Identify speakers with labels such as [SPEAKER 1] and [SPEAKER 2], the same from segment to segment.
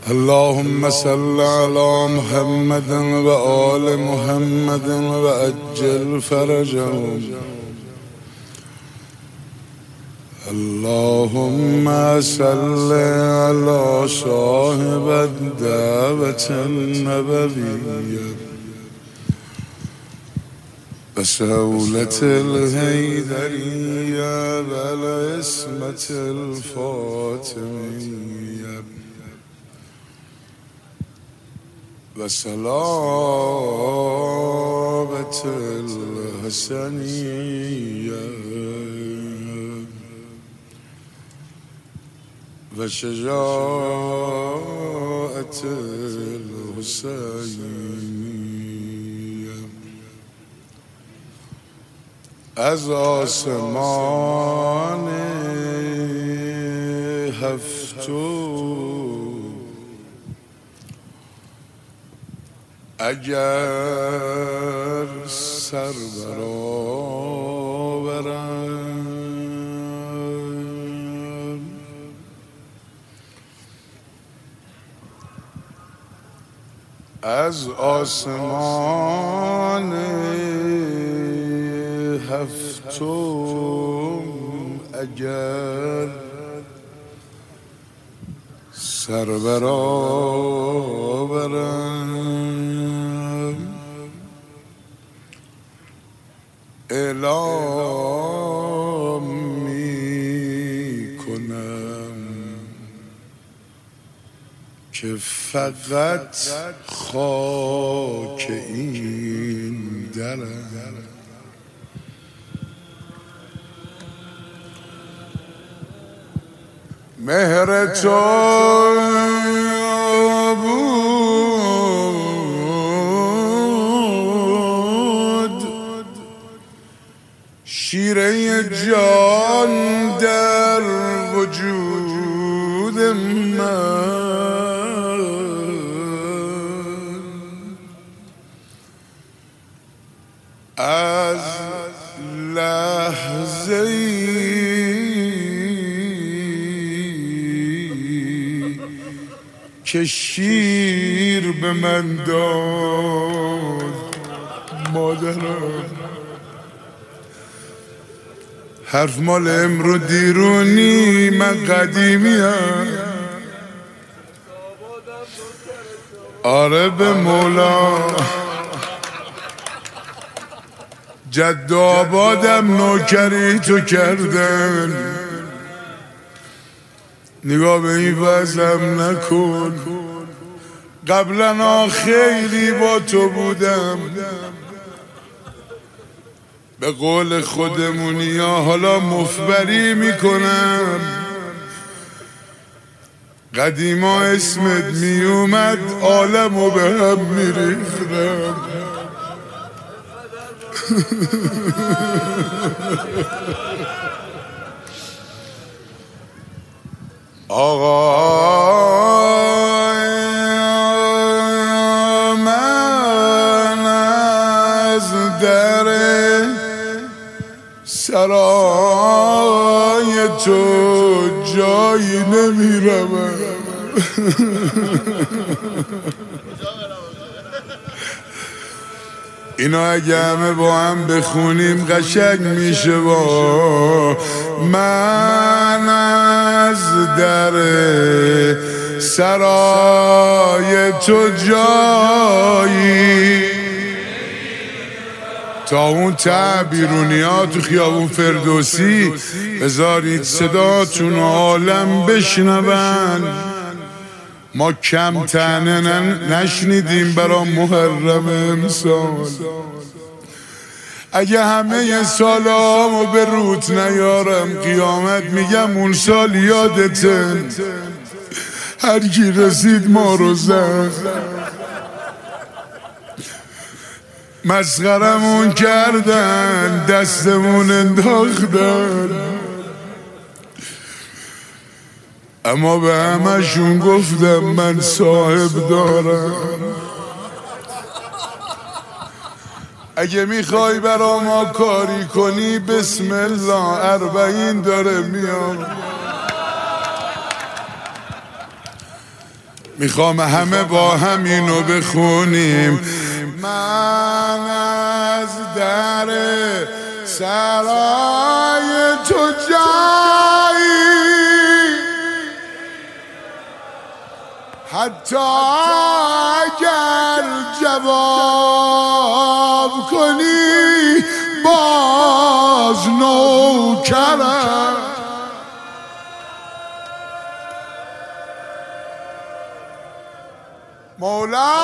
[SPEAKER 1] اللهم صل على محمد وآل محمد وعجل فرجهم. اللهم صل على صاحب الدعوة النبوية بسهولة الهيدرية والعصمة الفاطمية وسلامة الحسنية وشجاعة الحسينية. از آسمان هفتم اگر سر برآورم، از آسمان هفتم اگر سر برآورم، اعلام می کنم که فقط خاک این درم مهر تو بود، شیره جان در وجود من، از لحظه که شیر به من داد مادرم. حرف مال امرو دیرونی، من قدیمیم. آره به مولا جد آبادم نوکری تو کردن. نگاه به این وضعم نکن، قبلا خیلی با تو بودم، به قول خودمونی ها حالا مفبری میکنم. قدیما اسمت میومد عالمو به هم میریختم. آقا من از در سرای تو جایی نمیرم. اینا اگه همه با هم بخونیم قشنگ میشه. با من از در سرای تو جایی، تا اون تعبیرونی ها تو خیابون فردوسی بذارید صداتون عالم بشنون. ما کم تنه نشنیدیم برا محرم امسال. اگه همه سالامو به روت نیارم قیامت میگم اون سال یادتن. هر کی رسید ما رو زد، مسخرمون کردن، دستمون انداختن، اما به همشون گفتم من صاحب دارم. اگه میخوای برا ما کاری کنی بسم الله 40 داره میام. میخوام همه با هم اینو بخونیم. من از در سرای تو جایی، حتی اگر جواب کنی باز نوکرم. مولا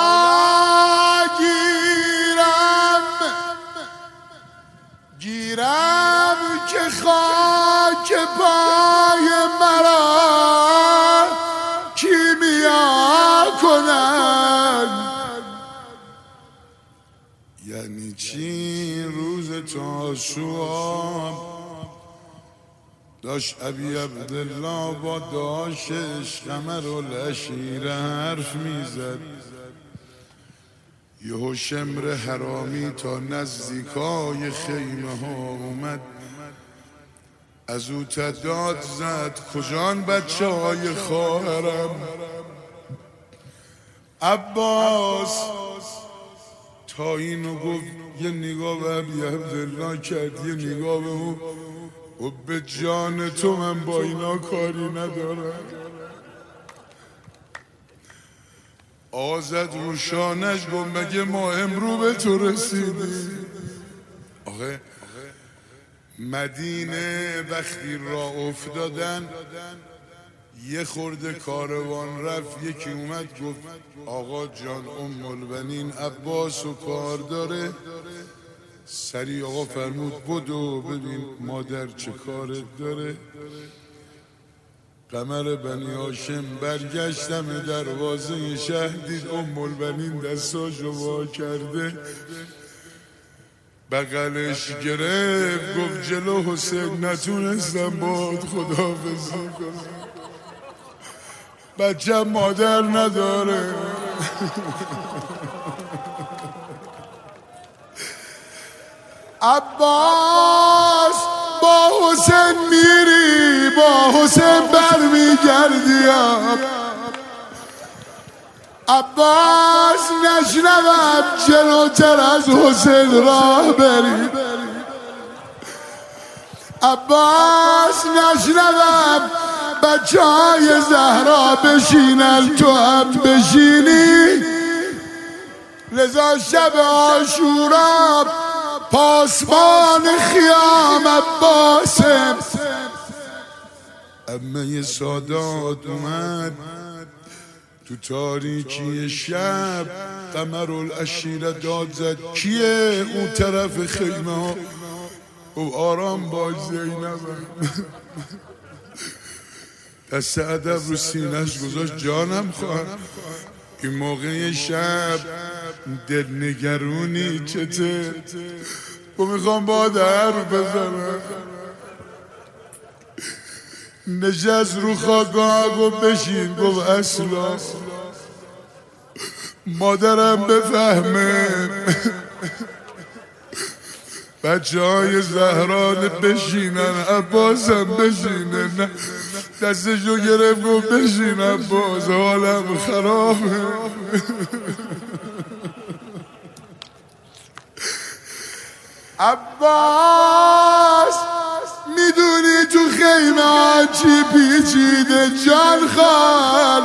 [SPEAKER 1] گیرم که خاک پای مرا کیمیا کنن. یعنی چی روز تاسوعا داشت ابی عبدالله با داشتش قمرالعشیر حرف میزد، یهو شمر حرامی تا نزدیکای خیمه ها اومد، از او تداد زد کجان بچه های خواهرم؟ عباس تا اینو گفت یه نگاه به ابی عبدالله کرد، یه نگاه به اون و به جان تو من با اینا کاری ندارم. آزد روشانش گفت مگه ما امرو به تو رسیدیم؟ آخه مدینه وقتی راه افتادن یه خورده کاروان رفت، یکی اومد گفت آقا جان البنین عباس و کار داره. سریع آقا فرمود بدو ببین مادر چه کارت داره. قمر بنی هاشم برگشتم دروازه شهر، دید البنین دستاشو وا کرده، بغلش گرفت گفت جلو حسین نتونستم باهات خداحافظی کنم، بچه مادر نداره. عباس با حسین میری با حسین برمیگردیم. عباس نشنوم جلوتر از حسین راه بری، عباس نشنوم بچه های زهرا بشینن تو هم بشینی. لذا شب عاشورا پاسبان خیام عباسم، امه سادات اومد تو تاریکی شب، قمرالعشیر داد زد کیه اون طرف خیمه ها؟ او آرام باش زینبم. دست ادب رو سینه‌اش گذاشت جانم خواهر این موقع شب دلنگرونی چته؟ و میخوام با در بزنم. نشست رو خاکا گفت بشین، گفت اصلا مادرم بفهمه بچه های زهران بشینن عباسم بشینه. نه دستشو گرفت گفت بشین عباس حالم خرابه. عباس میدونی تو خیمه ها چی پیچیده جان خال،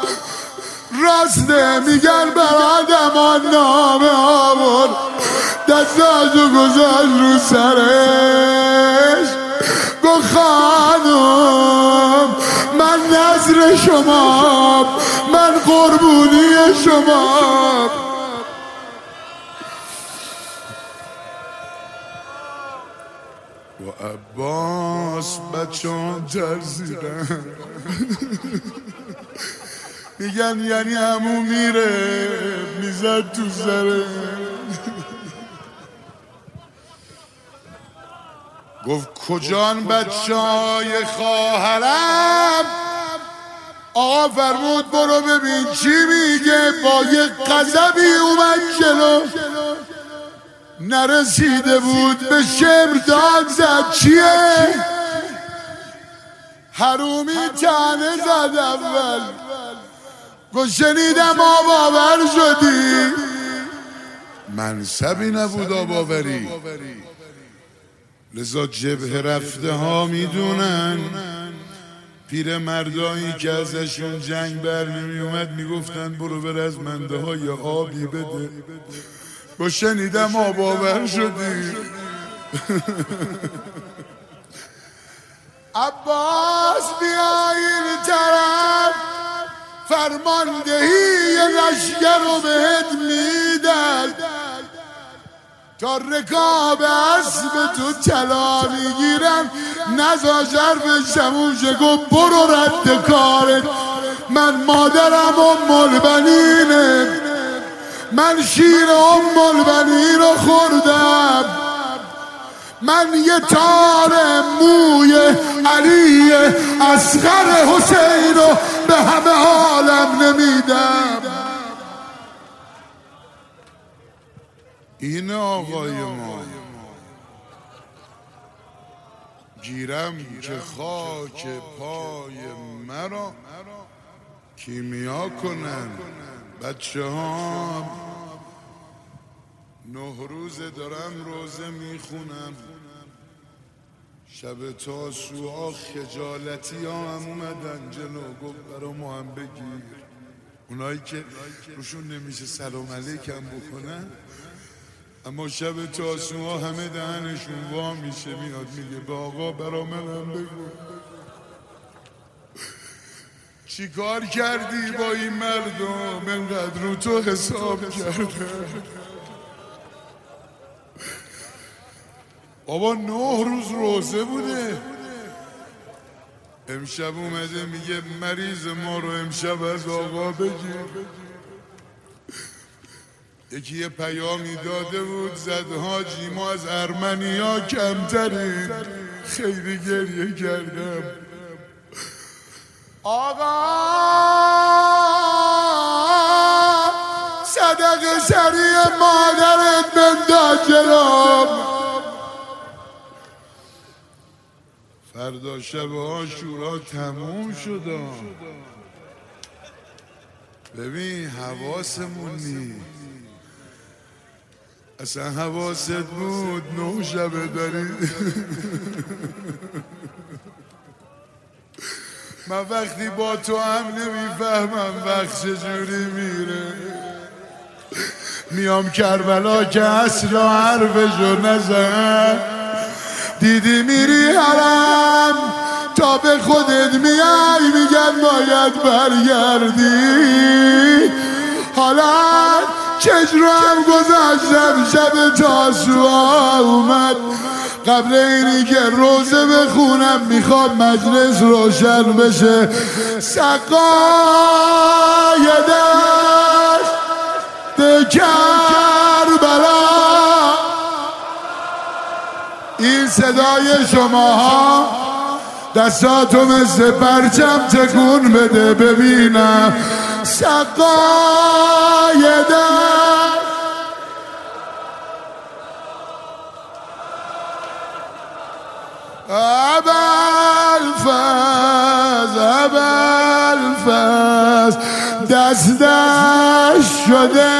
[SPEAKER 1] راسته میگن برادمان نامه آورد، دستاشو گذاشت رو سرش گفت خانم من نظر شما، من قربونی شما. و عباس بچه‌ها ترسیدن میگن یعنی همون میره میزد تو سره. گفت کجان بچه های خواهرم؟ آقا فرمود برو ببین چی میگه. با یه غضبی اومد جلو، نرسیده بود به شمر داد زد چیه؟ حرومی تنه زد اول گو شنیدم آباور شدی، منصبی نبود آباوری، لذا جبهه رفته ها میدونن پیر مردایی که ازشون جنگ بر نمی اومد میگفتن برو بر از منده های آبی بده. با شنیدم آباور شدی. عباس بیاین طرف فرماندهی لشگر رو بهت میدن، تا رکاب اسب تو طلا میگیرن، نزا ژرف شموشه گو برو رد کارت. من مادرم البنینه، من شیر البنین رو خوردم، من یه تار موی علی اصغر حسین رو به همه عالم نمیدم. این آقای ما گیرم که خاک پای مرا کیمیا کنن. بچه ها 9 روزه دارم روزه میخونم، شب تاسوعا خجالتی ها هم اومدن جلو، گفت برا ما هم بگیر. اونایی که روشون نمیشه سلام علیکم بکنن، اما شب تاسوعا همه دهنشون وا میشه، میاد میگه به آقا برا منم بگو چی کار کردی با این مردم انقدر رو تو حساب کرده. بابا 9 روز روزه بوده، امشب اومده میگه مریض ما رو امشب از آقا بگیر. یکی یه پیامی داده بود زد حاجی ما از ارمنیا کمترین، خیلی گریه کردم. آقا صدق سری مادرت بنداز جلوم. فردا شب عاشورا تموم شد، ببین حواسمون نیست، اصلا حواست بود 9 شبه داری. من وقتی با تو هم نمیفهمم وقت چجوری میره، میام کربلا که اصلا حرفشو نزن، دیدی میری حرم تا به خودت میای میگن باید برگردی. حالا چجرو هم گذاشتم شب تاسوعا اومد، قبل اینی که روزه بخونم میخوام مجلس روشن بشه. سقای دشت کربلا، این صدای شماها دستاتو مثل پرچم تکون بده ببینم. سقای دشت ابوالفضل دستش شده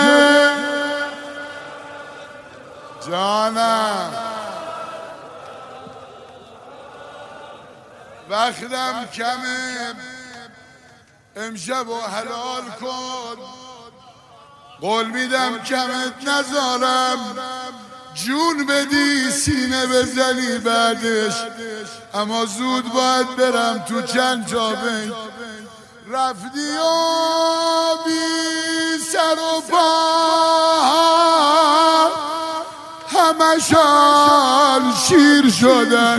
[SPEAKER 1] جانم، وقتم کمه امشب و حلال کن، قول میدم کمت نذارم، جون بدی سینه بزنی بعدش، اما زود باید برم تو چند تا بین. رفتی و بی سر و پا همشان شیر شدن.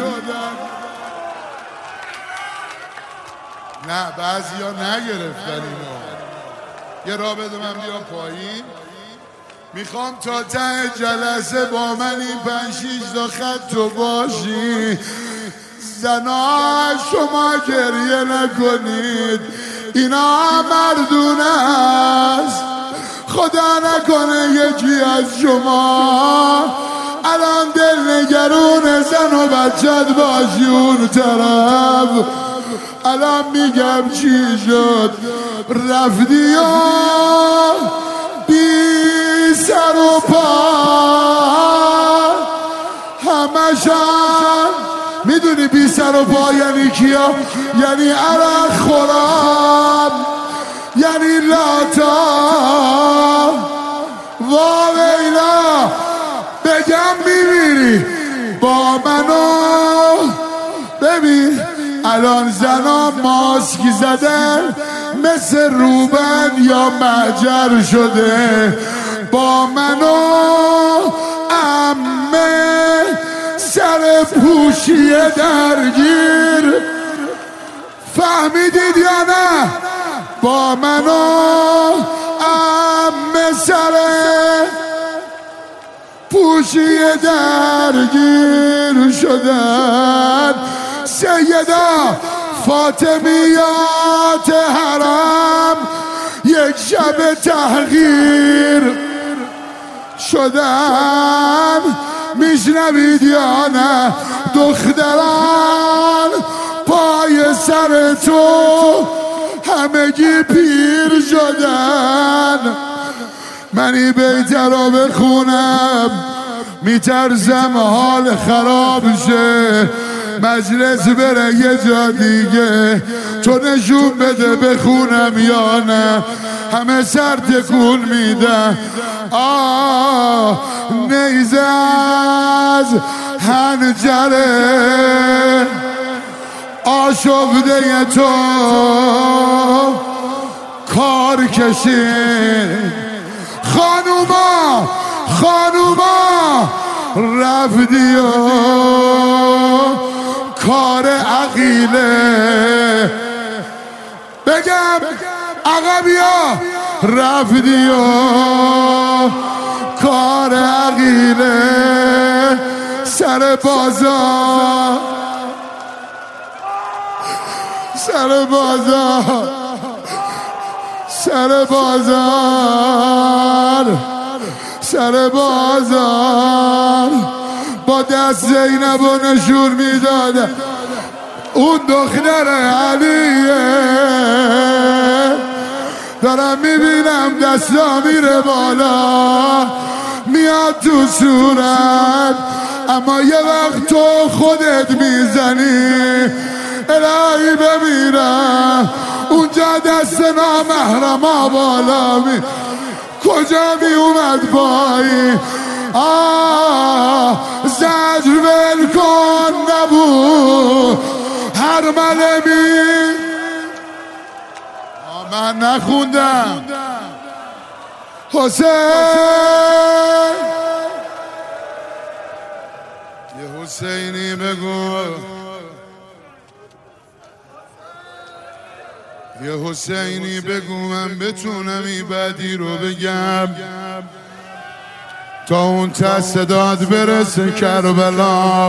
[SPEAKER 1] نه بعضی ها نگرفتن اینو، یه راه بده من بیا پایین. میخوام تا ته جلسه با من این 5-6 تا خط تو باشی. زنا شما گریه نکنید، اینا مردونه است، خدا نکنه یکی از شما الان دل نگرون زن و بچت باشی اون طرف. الان میگم چی شد. رفتی و بی سر و پا همشان میدونی بی سر و پا یعنی کیا؟ یعنی عرق خورم، یعنی لاتا واویلا. بگم میمیری با منو. ببین الان زنا ماسک زدن مثل روبن یا معجر شده. با منو عمه سر پوشی درگیر. فهمیدید یا نه؟ با منو عمه سر پوشی درگیر شدن. سیدا فاطمیات حرم یک شب تحقیر شدن. میشنوید یا نه؟ دختران پای سر تو همگی پیر شدن. منی بیتر رو بخونم میترسم حال خراب شه. مجلس بره یه جا دیگه، تو نشون بده بخونم یا نه. همه سر تکون میدن. نیزه از حنجره آشفته تو کار کشید. خانوما رفتی و کار عقیله. بگم عقبیا رفتی و کار عقیله. سر بازار با دست زینب و نشون میداده. اون دختر علیه. دارم میبینم دستا میره بالا میاد تو صورت، اما یه وقت تو خودت میزنی. الهی بمیرم اونجا دست نامحرما بالا کجا می اومد پایی. زجر ول کن نبود هر ملمی. من نخوندم حسین. یه حسینی بگو، یه حسینی بگو من بتونم این بدی رو بگم تا اون تصداد برسه کربلا.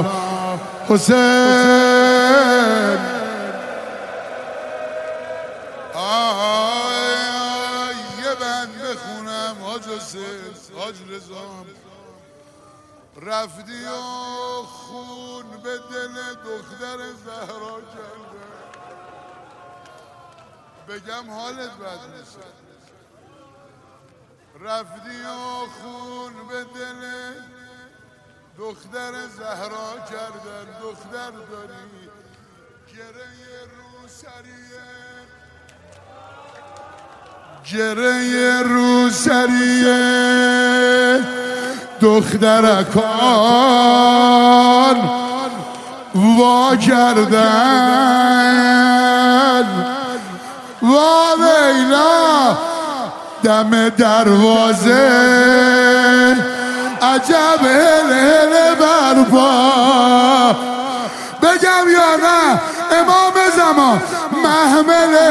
[SPEAKER 1] حسین یه بند بخونم حاج حسین حاج رضا. رفتی و خون به دل دختر زهرا کرده. بگم حالت بد نیست. رفتی و خون به دل دختر زهرا کردن. دختر داری گره رو سریه دخترکان وا کردن. وا ویلا دم دروازه عجب هل هل برپا. بگم یا نه؟ امام زمان محمله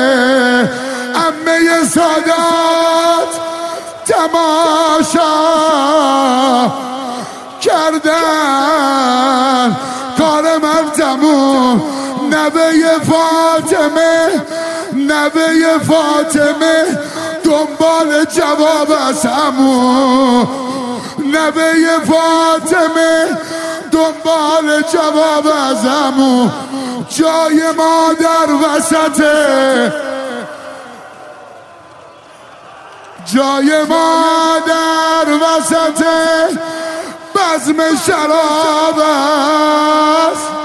[SPEAKER 1] عمه سادات تماشا کردن. کار من تموم. نوه فاطمه دنبال جواب از همون. نوه فاطمه دنبال جواب از همون. جای ما در وسطه، جای ما در وسط بزم شراب است.